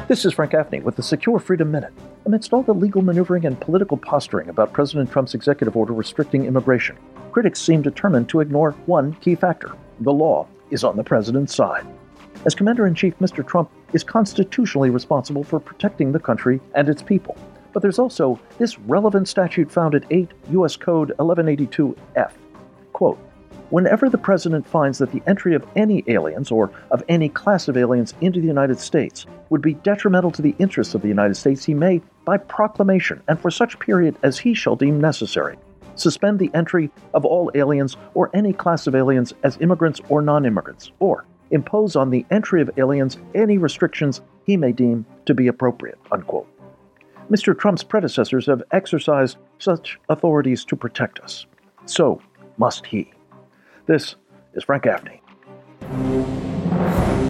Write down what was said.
This is Frank Gaffney with the Secure Freedom Minute. Amidst all the legal maneuvering and political posturing about President Trump's executive order restricting immigration, critics seem determined to ignore one key factor. The law is on the president's side. As Commander-in-Chief, Mr. Trump is constitutionally responsible for protecting the country and its people. But there's also this relevant statute found at 8 U.S. Code 1182F. Quote, whenever the president finds that the entry of any aliens or of any class of aliens into the United States would be detrimental to the interests of the United States, he may, by proclamation and for such period as he shall deem necessary, suspend the entry of all aliens or any class of aliens as immigrants or non-immigrants, or impose on the entry of aliens any restrictions he may deem to be appropriate, unquote. Mr. Trump's predecessors have exercised such authorities to protect us. So must he. This is Frank Gaffney.